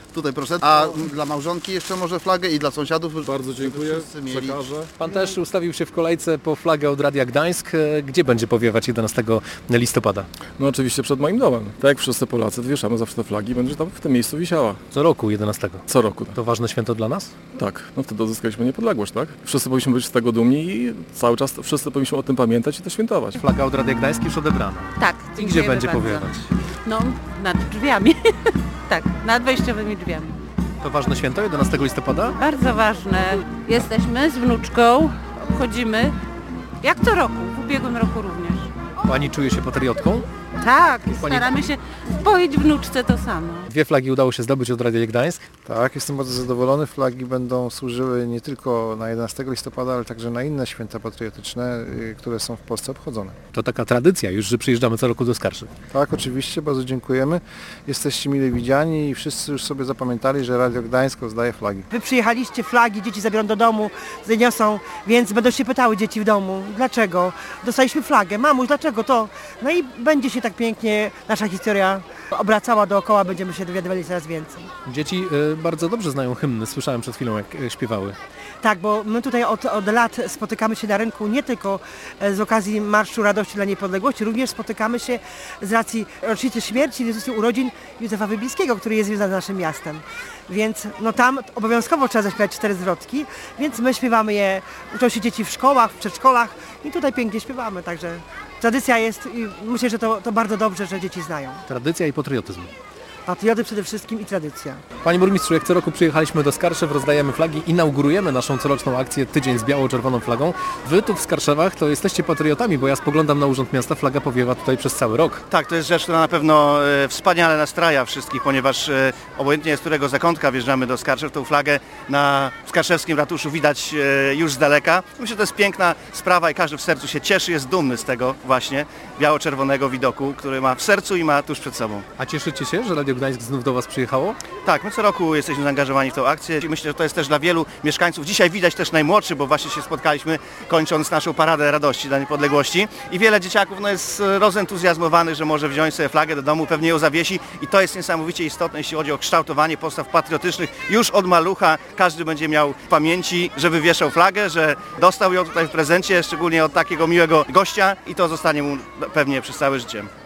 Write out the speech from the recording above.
Tutaj proszę. A dla małżonki jeszcze może flagę i dla sąsiadów. Bardzo dziękuję, przekażę. Pan też ustawił się w kolejce po flagę od Radia Gdańsk. Gdzie będzie powiewać 11 listopada? No oczywiście przed moim domem. Tak jak wszyscy Polacy, wieszamy zawsze te flagi, będzie tam w tym miejscu wisiała. Co roku 11. Co roku. To ważne święto dla nas? Tak, no wtedy odzyskaliśmy niepodległość, tak? Wszyscy powinniśmy być z tego dumni i cały czas wszyscy powinniśmy o tym pamiętać i to świętować. Flaga od Radia Gdańsk już odebrana. Tak, I dziękujemy gdzie będzie bardzo. powiewać? No, nad drzwiami. Tak, nad wejściowymi drzwiami. To ważne święto 11 listopada? Bardzo ważne. Jesteśmy z wnuczką, obchodzimy jak co roku, w ubiegłym roku również. Pani czuje się patriotką? Tak, staramy się wpoić wnuczce to samo. 2 flagi udało się zdobyć od Radia Gdańsk. Tak, jestem bardzo zadowolony. Flagi będą służyły nie tylko na 11 listopada, ale także na inne święta patriotyczne, które są w Polsce obchodzone. To taka tradycja już, że przyjeżdżamy co roku do Skarszyc. Tak, oczywiście, bardzo dziękujemy. Jesteście mile widziani i wszyscy już sobie zapamiętali, że Radio Gdańsk rozdaje flagi. Wy przyjechaliście, flagi, dzieci zabiorą do domu, zaniosą, więc będą się pytały dzieci w domu, dlaczego? Dostaliśmy flagę, mamuś, dlaczego to? No i będzie się tak pięknie nasza historia obracała dookoła, będziemy się dowiadywali coraz więcej. Dzieci bardzo dobrze znają hymny, słyszałem przed chwilą jak śpiewały. Tak, bo my tutaj od lat spotykamy się na rynku nie tylko z okazji Marszu Radości dla Niepodległości, również spotykamy się z racji rocznicy śmierci i z racji urodzin Józefa Wybickiego, który jest związany z naszym miastem. Więc no tam obowiązkowo trzeba zaśpiewać 4 zwrotki, więc my śpiewamy je, uczą się dzieci w szkołach, w przedszkolach i tutaj pięknie śpiewamy, także tradycja jest i myślę, że to bardzo dobrze, że dzieci znają. Tradycja i patriotyzm. Patrioty przede wszystkim i tradycja. Panie burmistrzu, jak co roku przyjechaliśmy do Skarszew, rozdajemy flagi, inaugurujemy naszą coroczną akcję Tydzień z biało-czerwoną flagą. Wy tu w Skarszewach to jesteście patriotami, bo ja spoglądam na Urząd Miasta, flaga powiewa tutaj przez cały rok. Tak, to jest rzecz, która na pewno wspaniale nastraja wszystkich, ponieważ obojętnie z którego zakątka wjeżdżamy do Skarszew, tą flagę na skarszewskim ratuszu widać już z daleka. Myślę, że to jest piękna sprawa i każdy w sercu się cieszy, jest dumny z tego właśnie biało-czerwonego widoku, który ma w sercu i ma tuż przed sobą. A cieszycie się, że Radio Gdańsk znów do Was przyjechało? Tak, my co roku jesteśmy zaangażowani w tą akcję i myślę, że to jest też dla wielu mieszkańców. Dzisiaj widać też najmłodszy, bo właśnie się spotkaliśmy kończąc naszą Paradę Radości dla Niepodległości i wiele dzieciaków jest rozentuzjazmowanych, że może wziąć sobie flagę do domu, pewnie ją zawiesi i to jest niesamowicie istotne, jeśli chodzi o kształtowanie postaw patriotycznych. Już od malucha każdy będzie miał w pamięci, że wywieszał flagę, że dostał ją tutaj w prezencie, szczególnie od takiego miłego gościa i to zostanie mu pewnie przez całe życie.